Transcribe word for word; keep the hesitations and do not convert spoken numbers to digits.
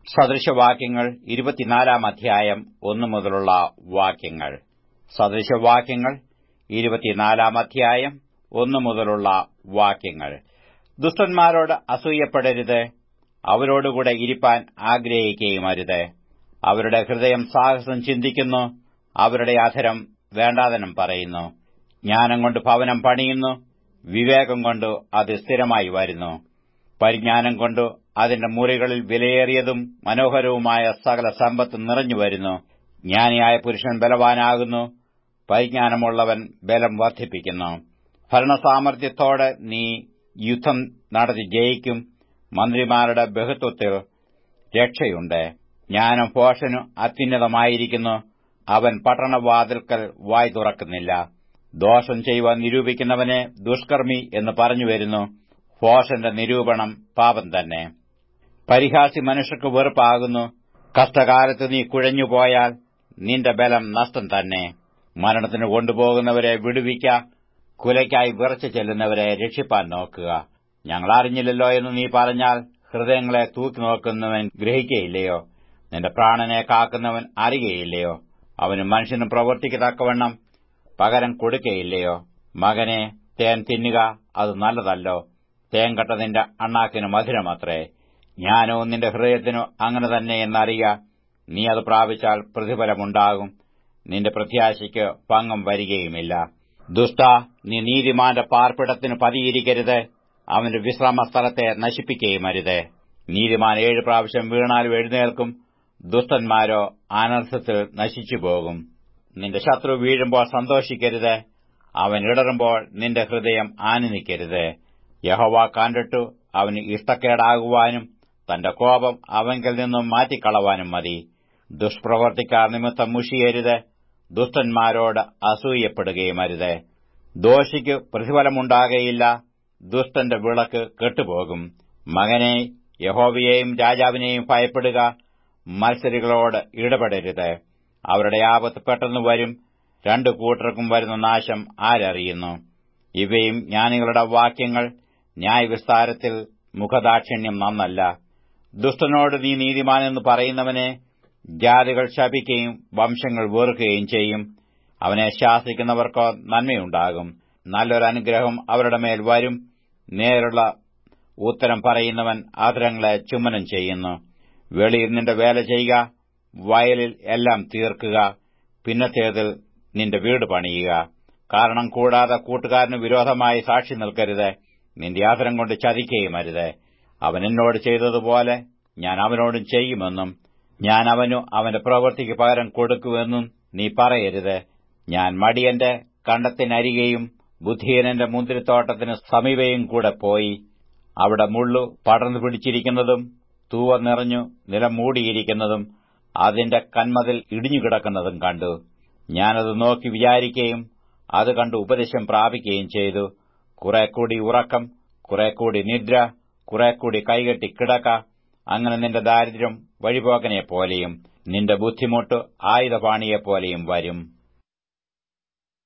സദൃശവാക്യങ്ങൾ ഇരുപത്തിനാലാം അധ്യായം ഒന്നു മുതലുള്ള വാക്യങ്ങൾ. സദൃശവാക്യങ്ങൾ ഇരുപത്തിനാലാം അധ്യായം ഒന്നു മുതലുള്ള വാക്യങ്ങൾ. ദുഷ്ടന്മാരോട് അസൂയപ്പെടരുത്, അവരോടുകൂടെ ഇരിപ്പാൻ ആഗ്രഹിക്കുകയുമരുത്. അവരുടെ ഹൃദയം സാഹസം ചിന്തിക്കുന്നു, അവരുടെ അധരം വേണ്ടാതനം പറയുന്നു. ജ്ഞാനം കൊണ്ട് ഭവനം പണിയുന്നു, വിവേകം കൊണ്ട് അത് സ്ഥിരമായി വരുന്നു. പരിജ്ഞാനം കൊണ്ട് അതിന്റെ മുറികളിൽ വിലയേറിയതും മനോഹരവുമായ സകല സമ്പത്തും നിറഞ്ഞുവരുന്നു. ജ്ഞാനിയായ പുരുഷൻ ബലവാനാകുന്നു, പരിജ്ഞാനമുള്ളവൻ ബലം വർദ്ധിപ്പിക്കുന്നു. ഭരണസാമർത്ഥ്യത്തോടെ നീ യുദ്ധം നടത്തി ജയിക്കും, മന്ത്രിമാരുടെ ബഹുത്വത്തിൽ രക്ഷയുണ്ട്. ജ്ഞാനം ഭോഷനു അത്യുന്നതമായിരിക്കുന്നു, അവൻ പട്ടണവാതിൽക്കൽ വായ് തുറക്കുന്നില്ല. ദോഷം ചെയ്യുവാൻ നിരൂപിക്കുന്നവനെ ദുഷ്കർമ്മി എന്ന് പറഞ്ഞുവരുന്നു, ഭോഷന്റെ നിരൂപണം പാപം തന്നെ. പരിഹാസി മനുഷ്യർക്ക് വെറുപ്പാകുന്നു, കഷ്ടകാലത്ത് നീ കുഴഞ്ഞുപോയാൽ നിന്റെ ബലം നഷ്ടം തന്നെ. മരണത്തിന് കൊണ്ടുപോകുന്നവരെ വിടുവിക്ക, കുലയ്ക്കായി വിറച്ചു ചെല്ലുന്നവരെ രക്ഷിപ്പാൻ നോക്കുക. ഞങ്ങൾ അറിഞ്ഞില്ലല്ലോ എന്ന് നീ പറഞ്ഞാൽ ഹൃദയങ്ങളെ തൂക്കി നോക്കുന്നവൻ ഗ്രഹിക്കയില്ലയോ? നിന്റെ പ്രാണനെ കാക്കുന്നവൻ അറിയുകയില്ലയോ? അവന് മനുഷ്യന് പ്രവർത്തിക്ക് തക്കവണ്ണം പകരം കൊടുക്കയില്ലയോ? മകനെ, തേൻ തിന്നുക, അത് നല്ലതല്ലോ. തേൻകട്ട നിന്റെ അണ്ണാക്കിന് മധുരമത്രേ. ജ്ഞാനവും നിന്റെ ഹൃദയത്തിനു അങ്ങനെ തന്നെ എന്നറിയ. നീ അത് പ്രാപിച്ചാൽ പ്രതിഫലമുണ്ടാകും, നിന്റെ പ്രത്യാശയ്ക്ക് ഭംഗം വരികയുമില്ല. ദുഷ്ട, നീ നീതിമാന്റെ പാർപ്പിടത്തിന് പതിയിരിക്കരുത്, അവന്റെ വിശ്രാമസ്ഥലത്തെ നശിപ്പിക്കുകയുമരുത്. നീതിമാൻ ഏഴു പ്രാവശ്യം വീണാലും എഴുന്നേൽക്കും, ദുഷ്ടന്മാരോ അനർത്ഥത്തിൽ നശിച്ചുപോകും. നിന്റെ ശത്രു വീഴുമ്പോൾ സന്തോഷിക്കരുത്, അവൻ ഇടറുമ്പോൾ നിന്റെ ഹൃദയം ആനന്ദിക്കരുത്. യഹോവ കണ്ടിട്ടു അവന് ഇഷ്ടക്കേടാകുവാനും തന്റെ കോപം അവങ്കിൽ നിന്നും മാറ്റിക്കളവാനും മതി. ദുഷ്പ്രവർത്തിക്കാർ നിമിത്തം മുഷിയരുത്, ദുഷ്ടന്മാരോട് അസൂയപ്പെടുകയുമരുത്. ദോഷിക്ക് പ്രതിഫലമുണ്ടാകയില്ല, ദുഷ്ടന്റെ വിളക്ക് കെട്ടുപോകും. മകനെ, യഹോവയെയും രാജാവിനെയും ഭയപ്പെടുക, മത്സരികളോട് ഇടപെടരുത്. അവരുടെ ആപത്ത് പെട്ടെന്ന് വരും, രണ്ടു കൂട്ടർക്കും വരുന്ന നാശം ആരറിയുന്നു? ഇവയും ജ്ഞാനികളുടെ വാക്യങ്ങൾ. ന്യായവിസ്താരത്തിൽ മുഖദാക്ഷിണ്യം നന്നല്ല. ദുഷ്ടനോട് നീ നീതിമാനെന്ന് പറയുന്നവനെ ജാതികൾ ശപിക്കുകയും വംശങ്ങൾ വെറുക്കുകയും ചെയ്യും. അവനെ ശാസിക്കുന്നവർക്കോ നന്മയുണ്ടാകും. നല്ലൊരനുഗ്രഹം അവരുടെ മേൽ വരും. നേരുള്ള ഉത്തരം പറയുന്നവൻ അധരങ്ങളെ ചുമ്മനം ചെയ്യുന്നു. വെളിയിൽ നിന്റെ വേല ചെയ്യുക, വയലിൽ എല്ലാം തീർക്കുക, പിന്നത്തേതിൽ നിന്റെ വീട് പണിയുക. കാരണം കൂടാതെ കൂട്ടുകാരന് വിരോധമായി സാക്ഷി നിൽക്കരുത്, നിന്റെ ആദരം കൊണ്ട് ചതിക്കുകയുമരുത്. അവൻ എന്നോട് ചെയ്തതുപോലെ ഞാൻ അവനോടും ചെയ്യുമെന്നും ഞാൻ അവനു അവന്റെ പ്രവൃത്തിക്ക് പകരം കൊടുക്കുമെന്നും നീ പറയരുത്. ഞാൻ മടിയന്റെ കണ്ടത്തിനരികെയും ബുദ്ധിഹീനന്റെ മുന്തിരിത്തോട്ടത്തിന് സമീപയും കൂടെ പോയി. അവിടെ മുള്ളു പടർന്നു പിടിച്ചിരിക്കുന്നതും തൂവ നിറഞ്ഞു നിലം മൂടിയിരിക്കുന്നതും അതിന്റെ കന്മതിൽ ഇടിഞ്ഞുകിടക്കുന്നതും കണ്ടു. ഞാനത് നോക്കി വിചാരിക്കുകയും അത് കണ്ട് ഉപദേശം പ്രാപിക്കുകയും ചെയ്തു. കുറെ കൂടി ഉറക്കം, കുറെ കൂടി നിദ്ര, കുറെ കൂടി കൈകെട്ടി കിടക്ക. അങ്ങനെ നിന്റെ ദാരിദ്ര്യം വഴിപോക്കനെപ്പോലെയും നിന്റെ ബുദ്ധിമുട്ട് ആയുധപാണിയെപ്പോലെയും വരും.